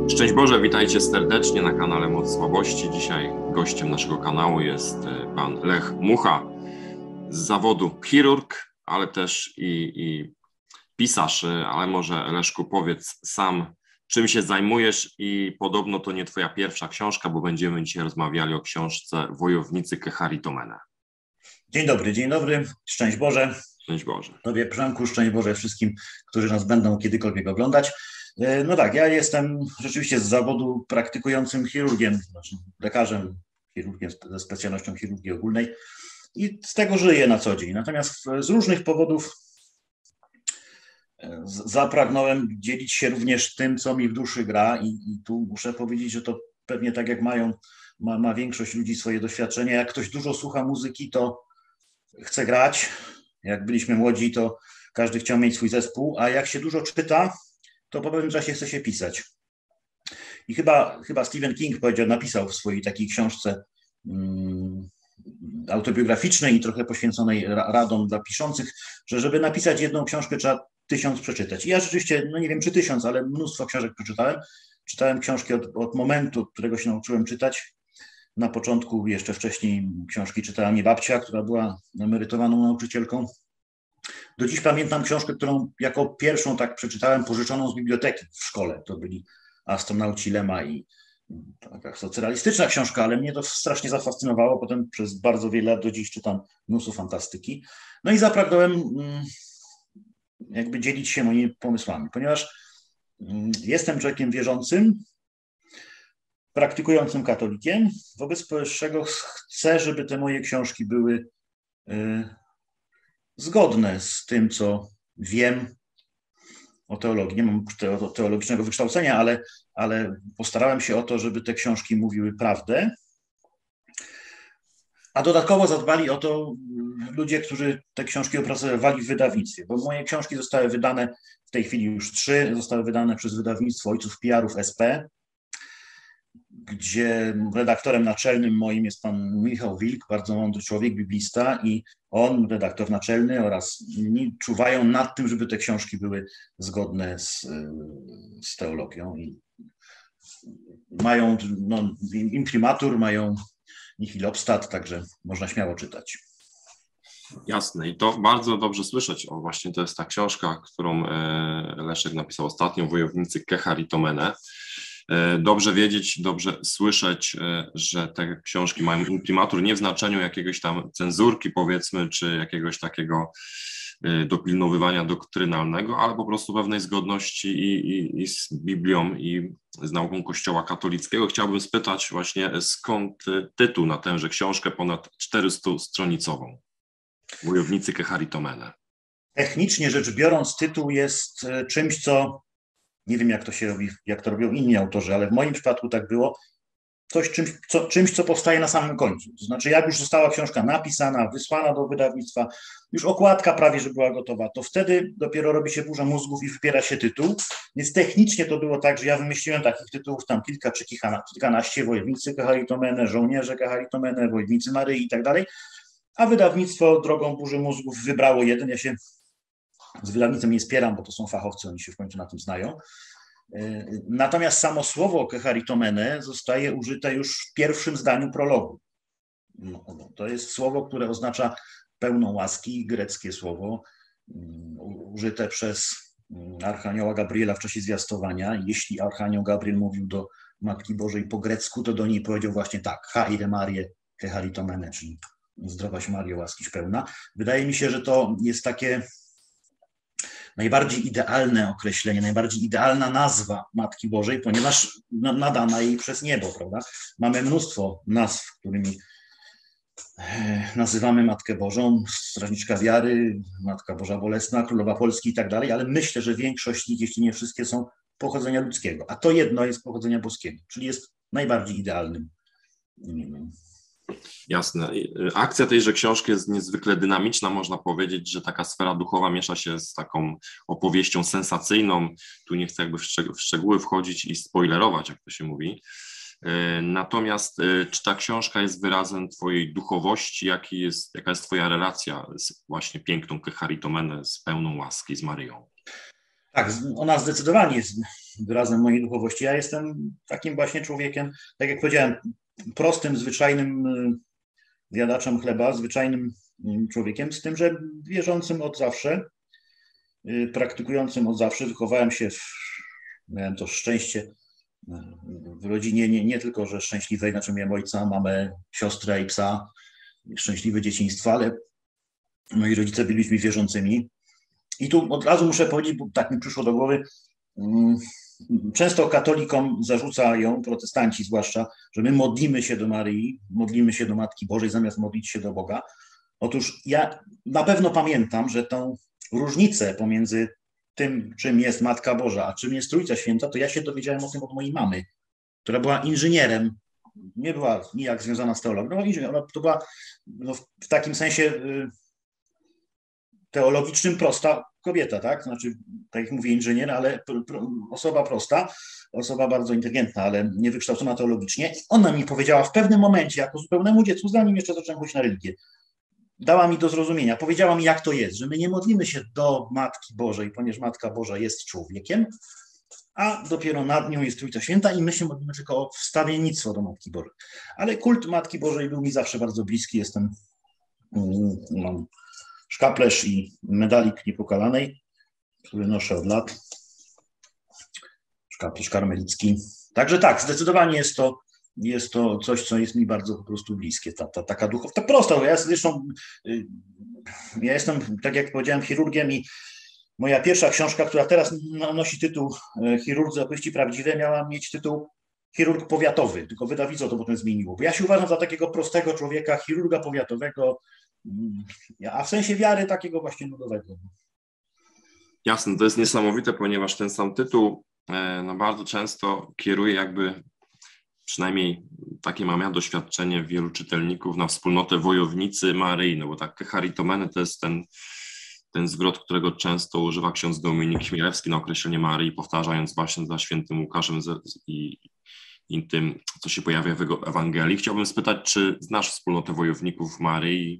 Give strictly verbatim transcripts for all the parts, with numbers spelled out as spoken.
Szczęść Boże, witajcie serdecznie na kanale Moc Słabości. Dzisiaj gościem naszego kanału jest pan Lech Mucha z zawodu chirurg, ale też i, i pisarz. Ale może, Leszku, powiedz sam, czym się zajmujesz, i podobno to nie twoja pierwsza książka, bo będziemy dzisiaj rozmawiali o książce Wojownicy Keharitomene. Dzień dobry, dzień dobry, szczęść Boże. Szczęść Boże. Tobie, Przemku, szczęść Boże wszystkim, którzy nas będą kiedykolwiek oglądać. No tak, ja jestem rzeczywiście z zawodu praktykującym chirurgiem, znaczy lekarzem, chirurgiem ze specjalnością chirurgii ogólnej i z tego żyję na co dzień. Natomiast z różnych powodów zapragnąłem dzielić się również tym, co mi w duszy gra i, i tu muszę powiedzieć, że to pewnie tak jak mają, ma, ma większość ludzi swoje doświadczenia. Jak ktoś dużo słucha muzyki, to chce grać. Jak byliśmy młodzi, to każdy chciał mieć swój zespół, a jak się dużo czyta, to po pewnym czasie chce się pisać. I chyba, chyba Stephen King powiedział, napisał w swojej takiej książce um, autobiograficznej i trochę poświęconej radom dla piszących, że żeby napisać jedną książkę, trzeba tysiąc przeczytać. I ja rzeczywiście, no nie wiem czy tysiąc, ale mnóstwo książek przeczytałem. Czytałem książki od, od momentu, od którego się nauczyłem czytać. Na początku, jeszcze wcześniej, książki czytała mi babcia, która była emerytowaną nauczycielką. Do dziś pamiętam książkę, którą jako pierwszą tak przeczytałem, pożyczoną z biblioteki w szkole. To byli Astronauci Lema i taka socrealistyczna książka, ale mnie to strasznie zafascynowało. Potem przez bardzo wiele lat do dziś czytam mnóstwo fantastyki. No i zapragnąłem jakby dzielić się moimi pomysłami, ponieważ jestem człowiekiem wierzącym, praktykującym katolikiem, wobec powyższego chcę, żeby te moje książki były zgodne z tym, co wiem o teologii. Nie mam teologicznego wykształcenia, ale, ale postarałem się o to, żeby te książki mówiły prawdę. A dodatkowo zadbali o to ludzie, którzy te książki opracowywali w wydawnictwie, bo moje książki zostały wydane, w tej chwili już trzy, zostały wydane przez wydawnictwo Ojców P R-ów S P, gdzie redaktorem naczelnym moim jest pan Michał Wilk, bardzo mądry człowiek, biblista, i on, redaktor naczelny oraz inni czuwają nad tym, żeby te książki były zgodne z, z teologią i mają no, imprimatur, mają nihil obstat, także można śmiało czytać. Jasne, i to bardzo dobrze słyszeć. O, właśnie to jest ta książka, którą Leszek napisał ostatnio, Wojownicy Keharitomene. Dobrze wiedzieć, dobrze słyszeć, że te książki mają imprimatur, nie w znaczeniu jakiegoś tam cenzurki, powiedzmy, czy jakiegoś takiego dopilnowywania doktrynalnego, ale po prostu pewnej zgodności i, i, i z Biblią, i z nauką Kościoła katolickiego. Chciałbym spytać właśnie, skąd tytuł na tęże książkę ponad czterystostronicową, Wojownicy Keharitomene. Technicznie rzecz biorąc, tytuł jest czymś, co nie wiem, jak to się robi, jak to robią inni autorzy, ale w moim przypadku tak było, coś czymś co, czymś, co powstaje na samym końcu. To znaczy, jak już została książka napisana, wysłana do wydawnictwa, już okładka prawie, że była gotowa, to wtedy dopiero robi się burza mózgów i wybiera się tytuł. Więc technicznie to było tak, że ja wymyśliłem takich tytułów tam kilka czy kilkanaście, Wojownicy Keharitomene, Żołnierze Keharitomene, Wojownicy Maryi i tak dalej, a wydawnictwo drogą burzy mózgów wybrało jeden. Ja się z wydawnictwem nie spieram, bo to są fachowcy, oni się w końcu na tym znają. Natomiast samo słowo Keharitomene zostaje użyte już w pierwszym zdaniu prologu. No, to jest słowo, które oznacza pełną łaski, greckie słowo, użyte przez Archanioła Gabriela w czasie zwiastowania. Jeśli Archanioł Gabriel mówił do Matki Bożej po grecku, to do niej powiedział właśnie tak, Haire Marie Keharitomene, czyli zdrowaś Mario, łaskiś pełna. Wydaje mi się, że to jest takie najbardziej idealne określenie, najbardziej idealna nazwa Matki Bożej, ponieważ nadana jej przez niebo, prawda? Mamy mnóstwo nazw, którymi nazywamy Matkę Bożą, Strażniczka Wiary, Matka Boża Bolesna, Królowa Polski i tak dalej, ale myślę, że większość z nich, jeśli nie wszystkie, są pochodzenia ludzkiego, a to jedno jest pochodzenia boskiego, czyli jest najbardziej idealnym imieniem. Jasne. Akcja tejże książki jest niezwykle dynamiczna, można powiedzieć, że taka sfera duchowa miesza się z taką opowieścią sensacyjną. Tu nie chcę jakby w szczegóły wchodzić i spoilerować, jak to się mówi. Natomiast czy ta książka jest wyrazem twojej duchowości? Jaki jest, jaka jest twoja relacja z właśnie piękną Keharitomene, z pełną łaski, z Maryją? Tak, ona zdecydowanie jest wyrazem mojej duchowości. Ja jestem takim właśnie człowiekiem, tak jak powiedziałem, prostym, zwyczajnym zjadaczem chleba, zwyczajnym człowiekiem, z tym, że wierzącym od zawsze, praktykującym od zawsze. Wychowałem się, w, miałem to szczęście w rodzinie nie, nie tylko, że szczęśliwej, znaczy miałem ojca, mamę, siostrę i psa, szczęśliwe dzieciństwo, ale moi rodzice byli ludźmi wierzącymi. I tu od razu muszę powiedzieć, bo tak mi przyszło do głowy, często katolikom zarzucają, protestanci zwłaszcza, że my modlimy się do Maryi, modlimy się do Matki Bożej zamiast modlić się do Boga. Otóż ja na pewno pamiętam, że tą różnicę pomiędzy tym, czym jest Matka Boża, a czym jest Trójca Święta, to ja się dowiedziałem o tym od mojej mamy, która była inżynierem, nie była nijak związana z teologią, była inżynierem, ona to była no, w takim sensie y, teologicznym prosta kobieta, tak? Znaczy, tak jak mówię, inżynier, ale pr, pr, osoba prosta, osoba bardzo inteligentna, ale niewykształcona teologicznie. I ona mi powiedziała w pewnym momencie, jako zupełnemu dziecku, zanim jeszcze zacząłem chodzić na religię, dała mi do zrozumienia, powiedziała mi, jak to jest, że my nie modlimy się do Matki Bożej, ponieważ Matka Boża jest człowiekiem, a dopiero nad nią jest Trójca Święta i my się modlimy tylko o wstawiennictwo do Matki Bożej. Ale kult Matki Bożej był mi zawsze bardzo bliski, jestem, mam szkaplerz i medalik Niepokalanej, który noszę od lat, szkaplerz karmelicki. Także tak, zdecydowanie jest to Jest to coś, co jest mi bardzo po prostu bliskie, ta, ta, taka duchowa, ta prosta, bo ja zresztą, ja jestem, tak jak powiedziałem, chirurgiem i moja pierwsza książka, która teraz nosi tytuł Chirurdzy opowieści prawdziwe, miała mieć tytuł Chirurg powiatowy, tylko wydawnictwo to potem zmieniło, bo ja się uważam za takiego prostego człowieka, chirurga powiatowego, a w sensie wiary takiego właśnie nudowego. Jasne, to jest niesamowite, ponieważ ten sam tytuł no, bardzo często kieruje jakby, przynajmniej takie mam ja doświadczenie wielu czytelników, na wspólnotę wojownicy Maryi, no bo tak Charitomeny to jest ten, ten zwrot, którego często używa ksiądz Dominik Chmielewski na określenie Maryi, powtarzając właśnie za świętym Łukaszem i, i tym, co się pojawia w jego Ewangelii. Chciałbym spytać, czy znasz wspólnotę wojowników Maryi,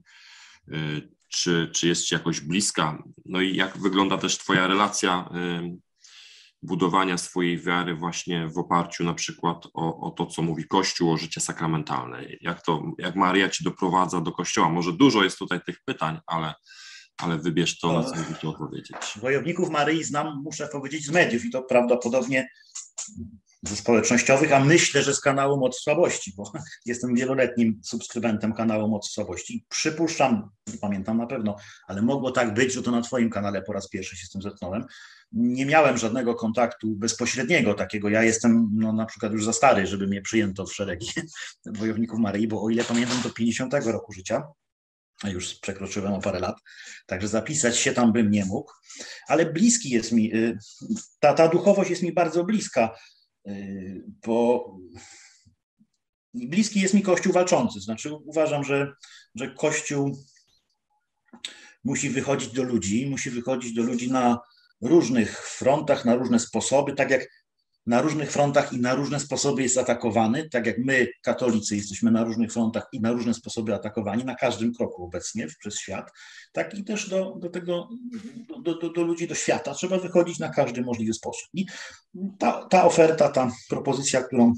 czy, czy jest ci jakoś bliska? No i jak wygląda też twoja relacja budowania swojej wiary właśnie w oparciu na przykład o, o to, co mówi Kościół, o życie sakramentalne. Jak to, jak Maria ci doprowadza do Kościoła? Może dużo jest tutaj tych pytań, ale, ale wybierz to, na co mówi to odpowiedzieć. Wojowników Maryi znam, muszę powiedzieć, z mediów i to prawdopodobnie ze społecznościowych, a myślę, że z kanału Moc Słabości, bo jestem wieloletnim subskrybentem kanału Moc Słabości. Przypuszczam, nie pamiętam na pewno, ale mogło tak być, że to na twoim kanale po raz pierwszy się z tym zetknąłem. Nie miałem żadnego kontaktu bezpośredniego takiego. Ja jestem no, na przykład już za stary, żeby mnie przyjęto w szeregi Wojowników Maryi, bo o ile pamiętam, do pięćdziesiątego roku życia, a już przekroczyłem o parę lat, także zapisać się tam bym nie mógł, ale bliski jest mi, ta, ta duchowość jest mi bardzo bliska, bo bliski jest mi Kościół walczący. Znaczy uważam, że, że Kościół musi wychodzić do ludzi, musi wychodzić do ludzi na różnych frontach, na różne sposoby, tak jak na różnych frontach i na różne sposoby jest atakowany, tak jak my, katolicy, jesteśmy na różnych frontach i na różne sposoby atakowani, na każdym kroku obecnie przez świat, tak i też do, do tego, do, do, do ludzi, do świata. Trzeba wychodzić na każdy możliwy sposób. I ta, ta oferta, ta propozycja, którą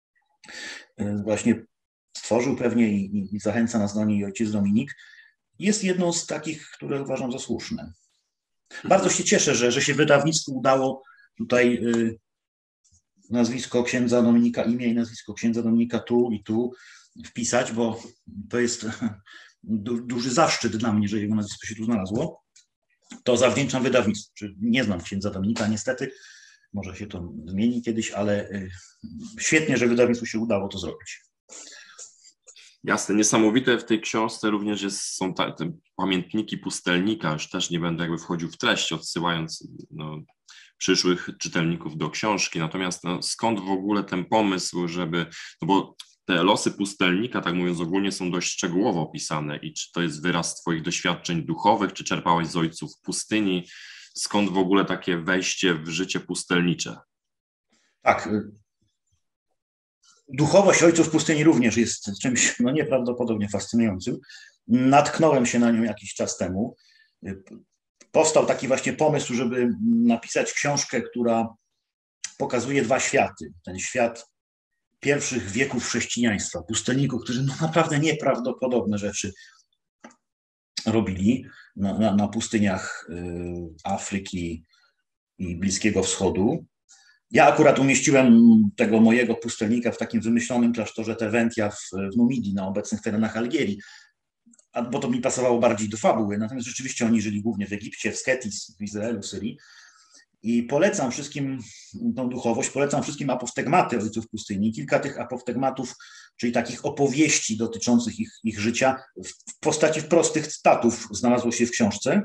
właśnie stworzył pewnie i, i zachęca nas do niej ojciec Dominik, jest jedną z takich, które uważam za słuszne. Bardzo się cieszę, że, że się wydawnictwu udało tutaj y, nazwisko księdza Dominika, imię i nazwisko księdza Dominika tu i tu wpisać, bo to jest du, duży zaszczyt dla mnie, że jego nazwisko się tu znalazło. To zawdzięczam wydawnictwu. Nie znam księdza Dominika niestety, może się to zmieni kiedyś, ale y, świetnie, że wydawnictwu się udało to zrobić. Jasne, niesamowite w tej książce również jest, są ta, te pamiętniki pustelnika, już też nie będę jakby wchodził w treść, odsyłając no, przyszłych czytelników do książki, natomiast no, skąd w ogóle ten pomysł, żeby, no bo te losy pustelnika, tak mówiąc ogólnie, są dość szczegółowo opisane i czy to jest wyraz twoich doświadczeń duchowych, czy czerpałeś z ojców pustyni, skąd w ogóle takie wejście w życie pustelnicze? Tak, duchowość ojców pustyni również jest czymś no, nieprawdopodobnie fascynującym. Natknąłem się na nią jakiś czas temu. powstał taki właśnie pomysł, żeby napisać książkę, która pokazuje dwa światy. Ten świat pierwszych wieków chrześcijaństwa, pustelników, którzy no naprawdę nieprawdopodobne rzeczy robili na, na, na pustyniach Afryki i Bliskiego Wschodu. Ja akurat umieściłem tego mojego pustelnika w takim wymyślonym klasztorze Teventia w, w Numidii, na obecnych terenach Algierii, bo to mi pasowało bardziej do fabuły. Natomiast rzeczywiście oni żyli głównie w Egipcie, w Sketis, w Izraelu, Syrii. I polecam wszystkim tą duchowość, polecam wszystkim apoftegmaty ojców pustyni. Kilka tych apoftegmatów, czyli takich opowieści dotyczących ich, ich życia w postaci prostych cytatów znalazło się w książce.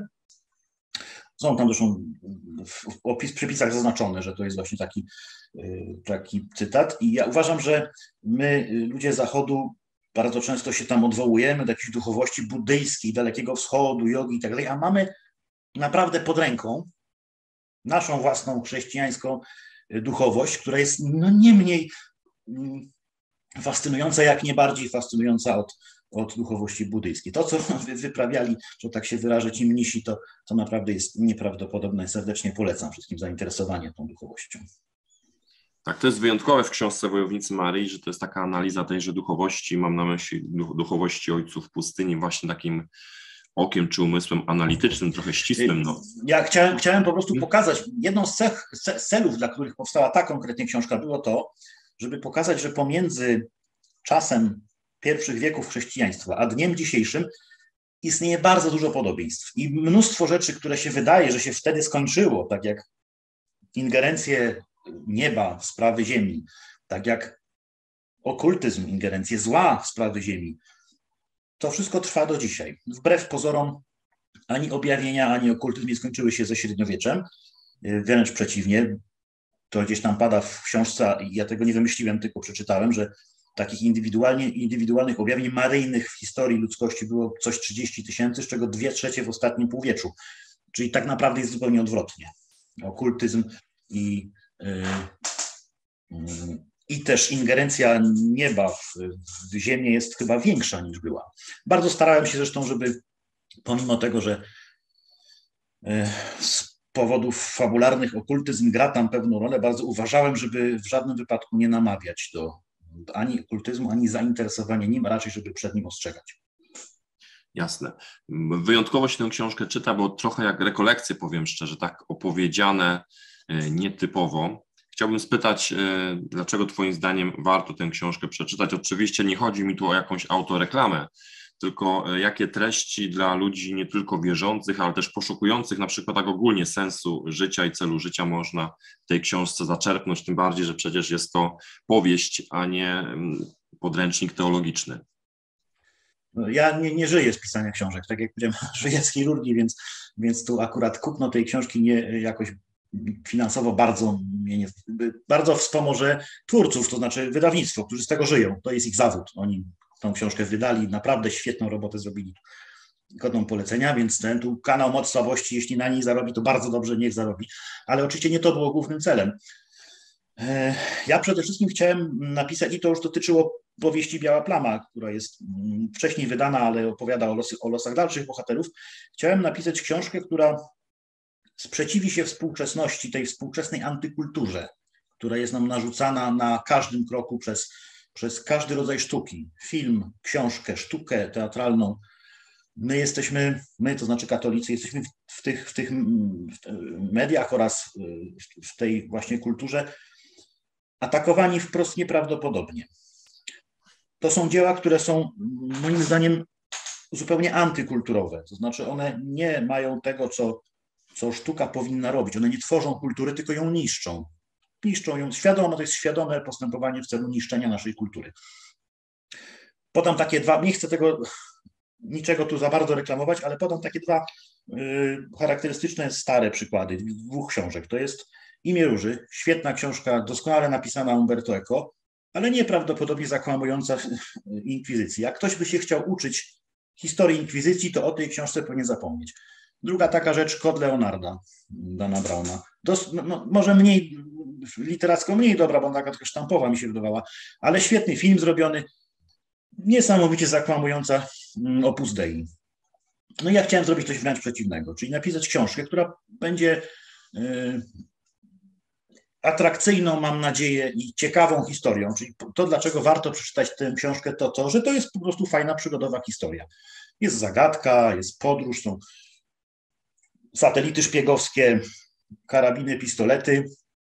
Są tam zresztą w opis, przepisach zaznaczone, że to jest właśnie taki, taki cytat. I ja uważam, że my, ludzie Zachodu, bardzo często się tam odwołujemy do jakiejś duchowości buddyjskiej, Dalekiego Wschodu, jogi i tak dalej, a mamy naprawdę pod ręką naszą własną chrześcijańską duchowość, która jest no nie mniej fascynująca, jak nie bardziej fascynująca od, od duchowości buddyjskiej. To, co wyprawiali, że tak się wyrażę, ci mnisi, to, to naprawdę jest nieprawdopodobne. Serdecznie polecam wszystkim zainteresowanie tą duchowością. Tak, to jest wyjątkowe w książce Wojownicy Maryi, że to jest taka analiza tejże duchowości, mam na myśli duchowości ojców pustyni, właśnie takim okiem czy umysłem analitycznym, trochę ścisłym. No. Ja chciałem, chciałem po prostu pokazać, jedną z cech, celów, dla których powstała ta konkretnie książka, było to, żeby pokazać, że pomiędzy czasem pierwszych wieków chrześcijaństwa a dniem dzisiejszym istnieje bardzo dużo podobieństw i mnóstwo rzeczy, które się wydaje, że się wtedy skończyło, tak jak ingerencje nieba w sprawy ziemi, tak jak okultyzm, ingerencje zła w sprawy ziemi. To wszystko trwa do dzisiaj. Wbrew pozorom ani objawienia, ani okultyzm nie skończyły się ze średniowieczem. Wręcz przeciwnie. To gdzieś tam pada w książce, ja tego nie wymyśliłem, tylko przeczytałem, że takich indywidualnie, indywidualnych objawień maryjnych w historii ludzkości było coś trzydzieści tysięcy, z czego dwie trzecie w ostatnim półwieczu. Czyli tak naprawdę jest zupełnie odwrotnie. Okultyzm i, yy, yy, i też ingerencja nieba w, w ziemię jest chyba większa niż była. Bardzo starałem się zresztą, żeby pomimo tego, że yy, z powodów fabularnych okultyzm gra tam pewną rolę, bardzo uważałem, żeby w żadnym wypadku nie namawiać do ani okultyzmu, ani zainteresowania nim, a raczej, żeby przed nim ostrzegać. Jasne. Wyjątkowo się tę książkę czyta, bo trochę jak rekolekcje, powiem szczerze, tak opowiedziane nietypowo. Chciałbym spytać, dlaczego Twoim zdaniem warto tę książkę przeczytać? Oczywiście nie chodzi mi tu o jakąś autoreklamę, tylko jakie treści dla ludzi nie tylko wierzących, ale też poszukujących na przykład tak ogólnie sensu życia i celu życia można w tej książce zaczerpnąć, tym bardziej, że przecież jest to powieść, a nie podręcznik teologiczny. Ja nie, nie żyję z pisania książek, tak jak powiedziałem, żyję z chirurgii, więc, więc tu akurat kupno tej książki nie jakoś finansowo bardzo, nie, bardzo wspomoże twórców, to znaczy wydawnictwo, którzy z tego żyją, to jest ich zawód, oni tą książkę wydali, naprawdę świetną robotę zrobili, godną polecenia, więc ten tu kanał Moc Słabości, jeśli na niej zarobi, to bardzo dobrze, niech zarobi, ale oczywiście nie to było głównym celem. Ja przede wszystkim chciałem napisać, i to już dotyczyło powieści Biała Plama, która jest wcześniej wydana, ale opowiada o, losy, o losach dalszych bohaterów. Chciałem napisać książkę, która sprzeciwi się współczesności, tej współczesnej antykulturze, która jest nam narzucana na każdym kroku przez, przez każdy rodzaj sztuki. Film, książkę, sztukę teatralną. My jesteśmy, my to znaczy katolicy, jesteśmy w tych, w tych mediach oraz w tej właśnie kulturze atakowani wprost nieprawdopodobnie. To są dzieła, które są moim zdaniem zupełnie antykulturowe. To znaczy one nie mają tego, co, co sztuka powinna robić. One nie tworzą kultury, tylko ją niszczą. Niszczą ją świadomie, to jest świadome postępowanie w celu niszczenia naszej kultury. Podam takie dwa, nie chcę tego niczego tu za bardzo reklamować, ale podam takie dwa y, charakterystyczne, stare przykłady dwóch książek. To jest Imię Róży, świetna książka, doskonale napisana Umberto Eco, ale nieprawdopodobnie zakłamująca inkwizycji. Jak ktoś by się chciał uczyć historii inkwizycji, to o tej książce powinien zapomnieć. Druga taka rzecz, Kod Leonarda, Dana Browna. Dos, no, no, może mniej, literacko mniej dobra, bo ona taka sztampowa mi się wydawała, ale świetny film zrobiony, niesamowicie zakłamująca Opus Dei. No i ja chciałem zrobić coś wręcz przeciwnego, czyli napisać książkę, która będzie atrakcyjną, mam nadzieję, i ciekawą historią. Czyli to, dlaczego warto przeczytać tę książkę, to to, że to jest po prostu fajna, przygodowa historia. Jest zagadka, jest podróż, są satelity szpiegowskie, karabiny, pistolety,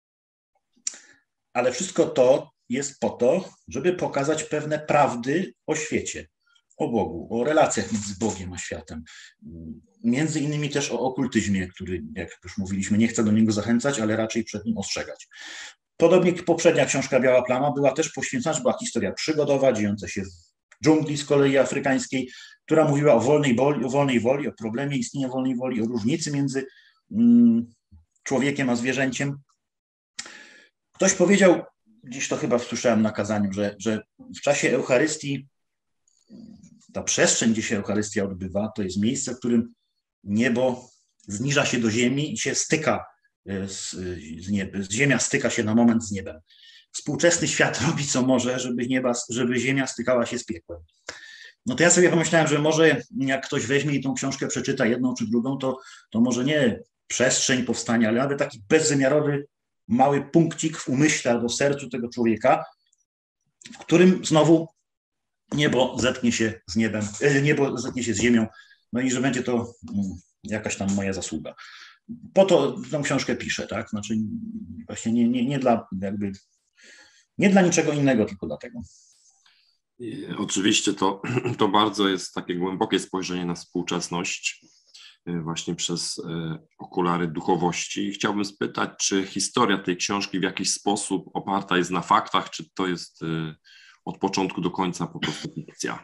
ale wszystko to jest po to, żeby pokazać pewne prawdy o świecie, o Bogu, o relacjach między Bogiem a światem. Między innymi też o okultyzmie, który, jak już mówiliśmy, nie chcę do niego zachęcać, ale raczej przed nim ostrzegać. Podobnie jak poprzednia książka Biała Plama była też poświęcona, była historia przygodowa, dziejąca się w dżungli z kolei afrykańskiej, która mówiła o wolnej woli, o wolnej woli, o problemie istnienia wolnej woli, o różnicy między mm, człowiekiem a zwierzęciem. Ktoś powiedział, gdzieś to chyba słyszałem na kazaniu, że, że w czasie Eucharystii ta przestrzeń, gdzie się Eucharystia odbywa, to jest miejsce, w którym niebo zniża się do ziemi i się styka z, z niebem. Ziemia styka się na moment z niebem. Współczesny świat robi co może, żeby, nieba, żeby ziemia stykała się z piekłem. No to ja sobie pomyślałem, że może jak ktoś weźmie i tą książkę przeczyta, jedną czy drugą, to, to może nie przestrzeń powstania, ale nawet taki bezwymiarowy mały punkcik w umyśle albo w sercu tego człowieka, w którym znowu niebo zetknie się z niebem, niebo zetknie się z ziemią, no i że będzie to jakaś tam moja zasługa. Po to tą książkę piszę, tak? Znaczy właśnie nie, nie, nie dla jakby, nie dla niczego innego, tylko dlatego. Oczywiście to, to bardzo jest takie głębokie spojrzenie na współczesność właśnie przez okulary duchowości. Chciałbym spytać, czy historia tej książki w jakiś sposób oparta jest na faktach, czy to jest od początku do końca po prostu fikcja?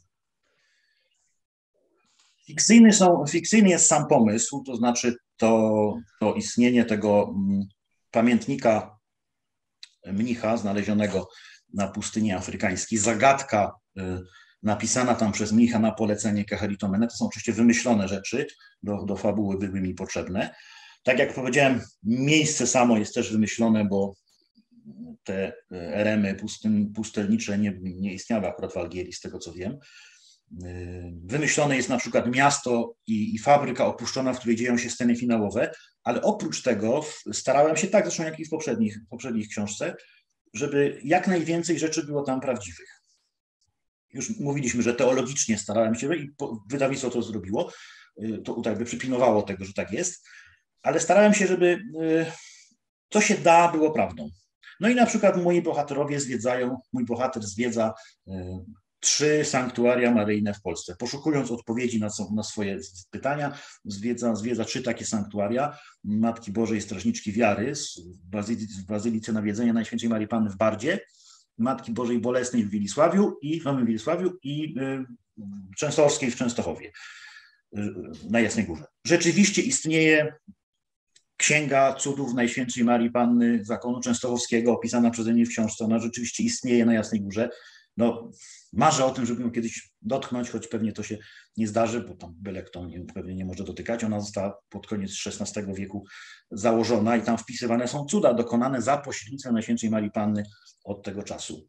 Fikcyjny, są, fikcyjny jest sam pomysł, to znaczy to, to istnienie tego pamiętnika mnicha znalezionego na pustyni afrykańskiej, zagadka napisana tam przez mnicha na polecenie Keharitomene, to są oczywiście wymyślone rzeczy, do, do fabuły były mi potrzebne. Tak jak powiedziałem, miejsce samo jest też wymyślone, bo te eremy pustyn, pustelnicze nie, nie istniały akurat w Algierii, z tego co wiem. Wymyślone jest na przykład miasto i, i fabryka opuszczona, w której dzieją się sceny finałowe, ale oprócz tego starałem się, tak zresztą jak i w poprzednich, poprzednich książce, żeby jak najwięcej rzeczy było tam prawdziwych. Już mówiliśmy, że teologicznie starałem się i wydawnictwo to zrobiło, to jakby przypilnowało tego, że tak jest, ale starałem się, żeby co się da było prawdą. No i na przykład moi bohaterowie zwiedzają, mój bohater zwiedza trzy sanktuaria maryjne w Polsce. Poszukując odpowiedzi na, na swoje pytania, zwiedza, zwiedza trzy takie sanktuaria. Matki Bożej Strażniczki Wiary w Bazylice, w Bazylice Nawiedzenia Najświętszej Marii Panny w Bardzie, Matki Bożej Bolesnej w Wilisławiu i w Nowym Wilisławiu i y, Częstochowskiej w Częstochowie y, na Jasnej Górze. Rzeczywiście istnieje Księga Cudów Najświętszej Marii Panny Zakonu Częstochowskiego, opisana przeze mnie w książce. Ona rzeczywiście istnieje na Jasnej Górze. No, marzę o tym, żeby ją kiedyś dotknąć, choć pewnie to się nie zdarzy, bo tam byle kto nie, pewnie nie może dotykać. Ona została pod koniec szesnastego wieku założona i tam wpisywane są cuda dokonane za pośrednictwem Najświętszej Marii Panny od tego czasu.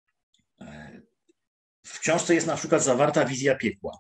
W książce jest na przykład zawarta wizja piekła.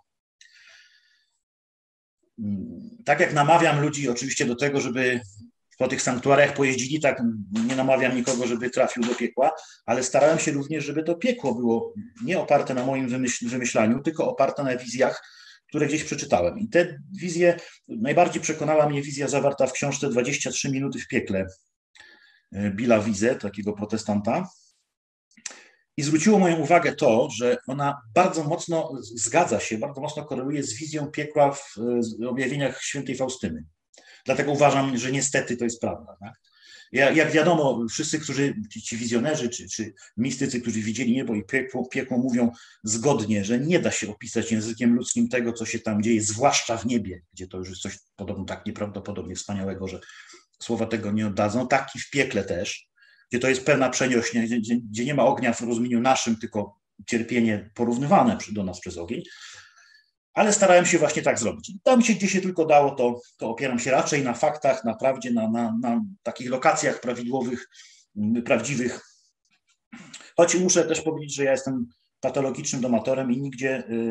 Tak jak namawiam ludzi oczywiście do tego, żeby po tych sanktuariach pojeździli, tak nie namawiam nikogo, żeby trafił do piekła, ale starałem się również, żeby to piekło było nie oparte na moim wymyśl, wymyślaniu, tylko oparte na wizjach, które gdzieś przeczytałem. I te wizje, najbardziej przekonała mnie wizja zawarta w książce dwadzieścia trzy minuty w piekle Billa Wiese, takiego protestanta. I zwróciło moją uwagę to, że ona bardzo mocno zgadza się, bardzo mocno koreluje z wizją piekła w objawieniach świętej Faustyny. Dlatego uważam, że niestety to jest prawda. Tak? Ja, jak wiadomo, wszyscy, którzy, ci wizjonerzy czy, czy mistycy, którzy widzieli niebo i piekło, piekło, mówią zgodnie, że nie da się opisać językiem ludzkim tego, co się tam dzieje, zwłaszcza w niebie, gdzie to już jest coś podobno tak nieprawdopodobnie wspaniałego, że słowa tego nie oddadzą, tak i w piekle też, gdzie to jest pełna przeniośnia, gdzie, gdzie nie ma ognia w rozumieniu naszym, tylko cierpienie porównywane do nas przez ogień. Ale starałem się właśnie tak zrobić. Tam się, gdzie się tylko dało, to, to opieram się raczej na faktach, na prawdzie, na, na, na takich lokacjach prawidłowych, prawdziwych. Choć muszę też powiedzieć, że ja jestem patologicznym domatorem i nigdzie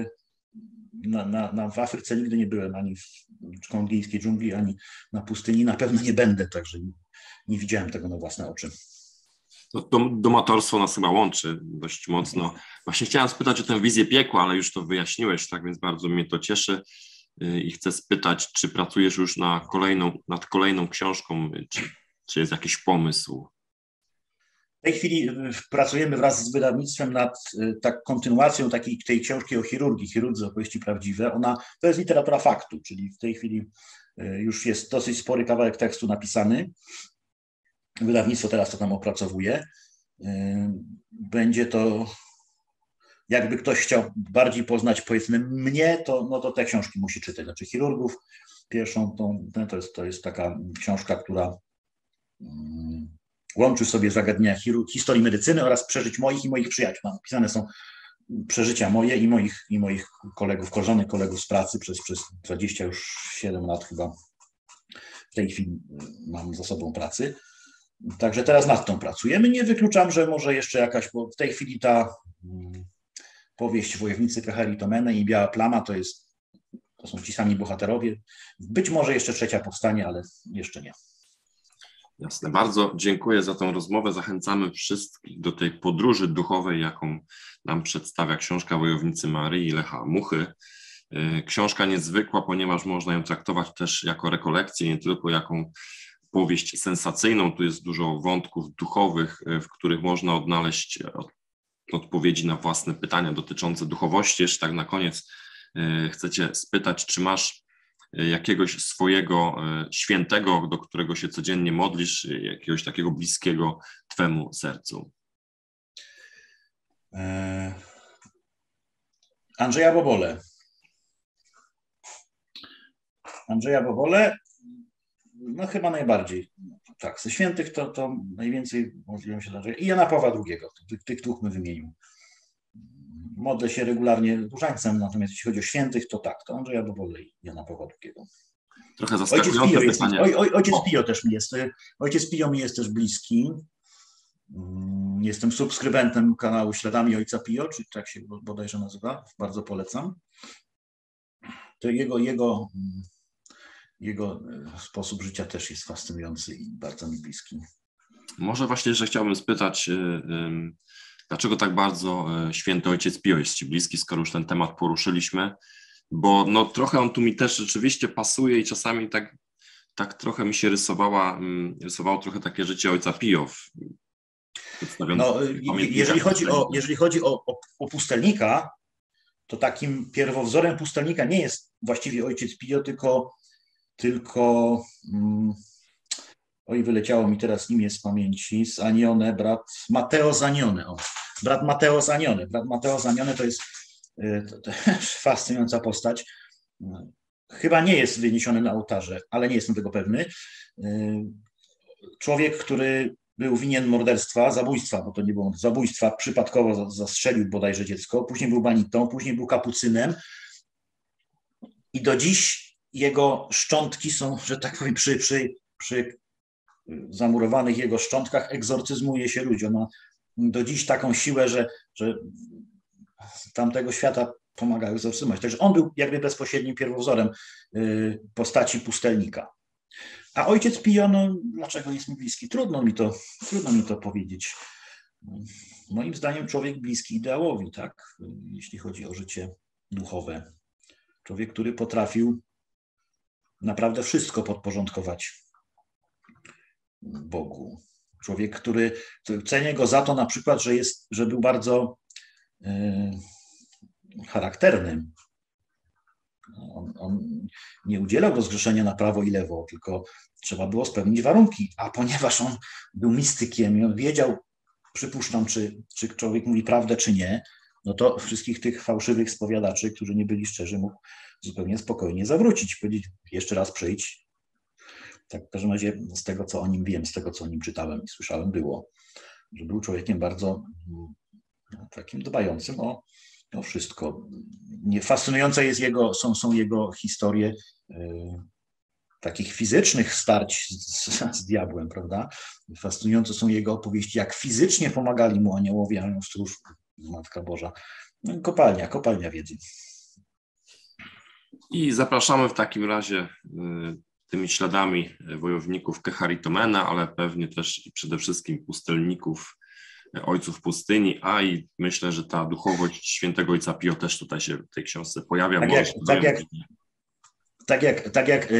na, na, na, w Afryce nigdy nie byłem, ani w kongijskiej dżungli, ani na pustyni. Na pewno nie będę, także nie, nie widziałem tego na własne oczy. To, to domatorstwo nas chyba łączy dość mocno. Właśnie chciałem spytać o tę wizję piekła, ale już to wyjaśniłeś, tak więc bardzo mnie to cieszy i chcę spytać, czy pracujesz już na kolejną, nad kolejną książką, czy, czy jest jakiś pomysł? W tej chwili pracujemy wraz z wydawnictwem nad tak, kontynuacją takiej, tej książki o chirurgii, chirurdzy opowieści prawdziwe. Ona, to jest literatura faktu, czyli w tej chwili już jest dosyć spory kawałek tekstu napisany. Wydawnictwo teraz to tam opracowuje. Będzie to, jakby ktoś chciał bardziej poznać, powiedzmy, mnie, to, no to te książki musi czytać. Znaczy chirurgów, pierwszą tą, to jest, to jest taka książka, która łączy sobie zagadnienia historii medycyny oraz przeżyć moich i moich przyjaciół. Tam napisane są przeżycia moje i moich, i moich kolegów, koleżanek, kolegów z pracy przez, przez dwadzieścia siedem lat chyba. W tej chwili mam za sobą pracy. Także teraz nad tą pracujemy. Nie wykluczam, że może jeszcze jakaś, bo w tej chwili ta hmm, powieść Wojownicy Keharitomenej i Biała Plama to jest, to są ci sami bohaterowie. Być może jeszcze trzecia powstanie, ale jeszcze nie. Jasne. Bardzo dziękuję za tę rozmowę. Zachęcamy wszystkich do tej podróży duchowej, jaką nam przedstawia książka Wojownicy Maryi Lecha Muchy. Książka niezwykła, ponieważ można ją traktować też jako rekolekcję, nie tylko jako powieść sensacyjną. Tu jest dużo wątków duchowych, w których można odnaleźć odpowiedzi na własne pytania dotyczące duchowości. Jeszcze tak na koniec chcę cię spytać, czy masz jakiegoś swojego świętego, do którego się codziennie modlisz, jakiegoś takiego bliskiego twemu sercu? Andrzeja Bobole. Andrzeja Bobole, no chyba najbardziej. Tak, ze świętych to, to najwięcej modliłem się Andrzeja. I Jana Pawła drugiego, tych, tych dwóch my wymienił. Modlę się regularnie różańcem, natomiast jeśli chodzi o świętych, to tak, to Andrzeja Bobole i Jana Pawła drugiego. Trochę zaskakujące ojciec Pio pytanie. Jest, oj, ojciec Pio też mi jest, ojciec Pio mi jest też bliski. Jestem subskrybentem kanału Śladami Ojca Pio, czy tak się bodajże nazywa, bardzo polecam. To jego, jego, jego sposób życia też jest fascynujący i bardzo mi bliski. Może właśnie, że chciałbym spytać, dlaczego tak bardzo święty ojciec Pio jest ci bliski, skoro już ten temat poruszyliśmy, bo no trochę on tu mi też rzeczywiście pasuje i czasami tak, tak trochę mi się rysowała, rysowało trochę takie życie ojca Pio. No, jeżeli chodzi o, jeżeli chodzi o, o, o pustelnika, to takim pierwowzorem pustelnika nie jest właściwie ojciec Pio, tylko, tylko mm, oj, wyleciało mi teraz imię z pamięci, z Anione, brat Matteo Zanione. O, brat Matteo Zanione. Brat Matteo Zanione to jest to, to fascynująca postać. Chyba nie jest wyniesiony na ołtarze, ale nie jestem tego pewny. Człowiek, który był winien morderstwa, zabójstwa, bo to nie było zabójstwa, przypadkowo zastrzelił bodajże dziecko, później był banitą, później był kapucynem i do dziś jego szczątki są, że tak powiem, przy, przy, przy zamurowanych jego szczątkach egzorcyzmuje się ludzi. Ona do dziś taką siłę, że, że z tamtego świata pomagają egzorcyzować. Także on był jakby bezpośrednim pierwowzorem postaci pustelnika. A ojciec Pio, no dlaczego jest mi bliski? Trudno mi to, trudno mi to powiedzieć. Moim zdaniem człowiek bliski ideałowi, tak? Jeśli chodzi o życie duchowe. Człowiek, który potrafił naprawdę wszystko podporządkować Bogu. Człowiek, który, cenię go za to na przykład, że, jest, że był bardzo yy, charakternym. On, on nie udzielał rozgrzeszenia na prawo i lewo, tylko trzeba było spełnić warunki. A ponieważ on był mistykiem i on wiedział, przypuszczam, czy, czy człowiek mówi prawdę, czy nie, no to wszystkich tych fałszywych spowiadaczy, którzy nie byli szczerzy, mógł zupełnie spokojnie zawrócić, powiedzieć, jeszcze raz przyjdź. Tak w każdym razie z tego, co o nim wiem, z tego, co o nim czytałem i słyszałem, było, że był człowiekiem bardzo no, takim dbającym o, o wszystko. Nie, fascynujące jest jego, są, są jego historie y, takich fizycznych starć z, z diabłem, prawda? Fascynujące są jego opowieści, jak fizycznie pomagali mu aniołowie, anioł stróż, Matka Boża. No, kopalnia, kopalnia wiedzy. I zapraszamy w takim razie tymi śladami wojowników Keharitomena, ale pewnie też i przede wszystkim pustelników, ojców pustyni, a i myślę, że ta duchowość świętego ojca Pio też tutaj się w tej książce pojawia. Tak jak, tak jak, tak jak, tak jak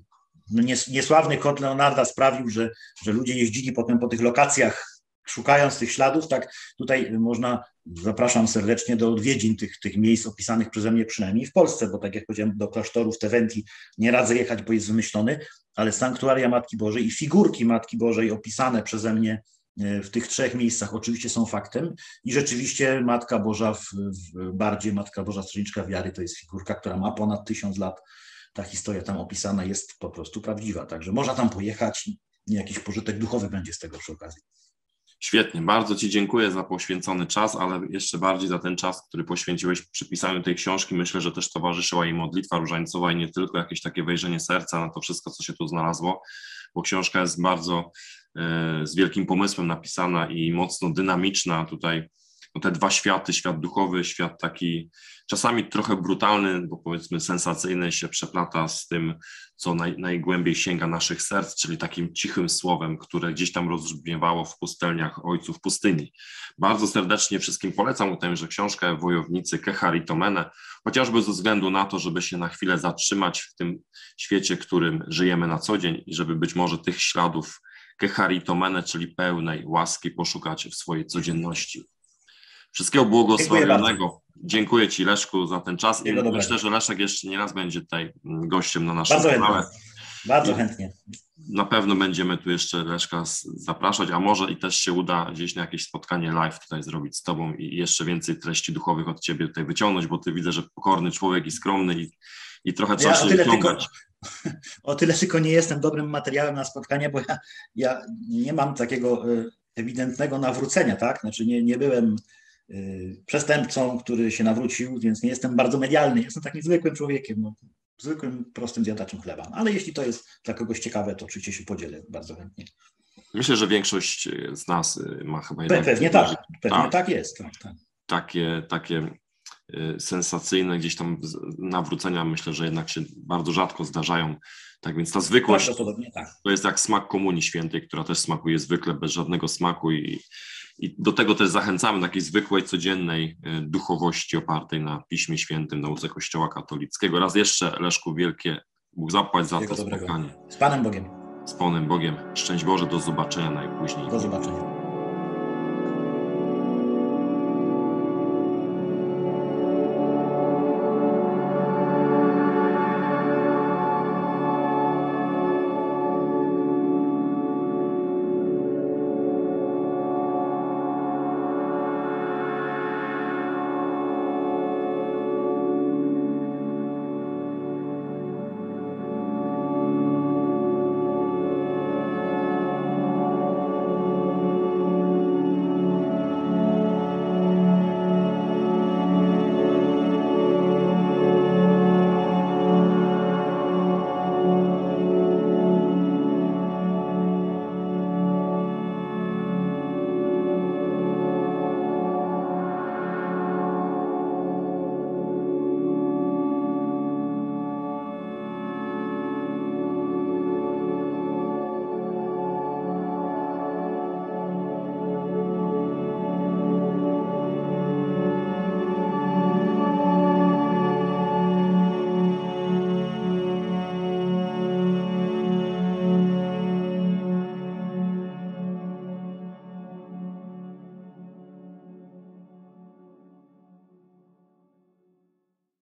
no niesławny kod Leonarda sprawił, że, że ludzie jeździli potem po tych lokacjach, szukając tych śladów, tak tutaj można, zapraszam serdecznie do odwiedzin tych, tych miejsc opisanych przeze mnie, przynajmniej w Polsce, bo tak jak powiedziałem, do klasztorów Teventi nie radzę jechać, bo jest wymyślony, ale sanktuaria Matki Bożej i figurki Matki Bożej opisane przeze mnie w tych trzech miejscach oczywiście są faktem i rzeczywiście Matka Boża, w, w bardziej Matka Boża Strażniczka Wiary to jest figurka, która ma ponad tysiąc lat. Ta historia tam opisana jest po prostu prawdziwa, także można tam pojechać i jakiś pożytek duchowy będzie z tego przy okazji. Świetnie, bardzo Ci dziękuję za poświęcony czas, ale jeszcze bardziej za ten czas, który poświęciłeś przy pisaniu tej książki. Myślę, że też towarzyszyła jej modlitwa różańcowa i nie tylko jakieś takie wejrzenie serca na to wszystko, co się tu znalazło, bo książka jest bardzo e, z wielkim pomysłem napisana i mocno dynamiczna. Tutaj no, te dwa światy, świat duchowy, świat taki czasami trochę brutalny, bo powiedzmy sensacyjny, się przeplata z tym, co naj, najgłębiej sięga naszych serc, czyli takim cichym słowem, które gdzieś tam rozbrzmiewało w pustelniach ojców pustyni. Bardzo serdecznie wszystkim polecam tęże książkę Wojownicy Keharitomene, chociażby ze względu na to, żeby się na chwilę zatrzymać w tym świecie, którym żyjemy na co dzień i żeby być może tych śladów Keharitomene, czyli pełnej łaski, poszukać w swojej codzienności. Wszystkiego błogosławionego. Dziękuję Ci, Leszku, za ten czas i myślę, dobrego. że Leszek jeszcze nie raz będzie tutaj gościem na naszym Bardzo kanale. Chętnie. Bardzo chętnie. Na pewno będziemy tu jeszcze Leszka zapraszać, a może i też się uda gdzieś na jakieś spotkanie live tutaj zrobić z Tobą i jeszcze więcej treści duchowych od Ciebie tutaj wyciągnąć, bo Ty widzę, że pokorny człowiek i skromny i, i trochę trzeba ja się wyciągać. Tylko, o tyle tylko nie jestem dobrym materiałem na spotkanie, bo ja, ja nie mam takiego ewidentnego nawrócenia, tak? Znaczy nie, nie byłem przestępcą, który się nawrócił, więc nie jestem bardzo medialny. Jestem takim zwykłym człowiekiem, no, zwykłym, prostym zjadaczem chleba. Ale jeśli to jest dla kogoś ciekawe, to oczywiście się podzielę bardzo chętnie. Myślę, że większość z nas ma chyba jednak... Pe pewnie tak, pewnie tak, tak jest. Tak, tak. Takie, takie sensacyjne gdzieś tam nawrócenia myślę, że jednak się bardzo rzadko zdarzają. Tak więc ta zwykłość tak. to jest jak smak Komunii Świętej, która też smakuje zwykle bez żadnego smaku i I do tego też zachęcamy, takiej zwykłej, codziennej duchowości opartej na Piśmie Świętym, nauce Kościoła katolickiego. Raz jeszcze, Leszku, wielkie Bóg zapłać za to spotkanie. Z Panem Bogiem. Z Panem Bogiem. Szczęść Boże, do zobaczenia najpóźniej. Do zobaczenia.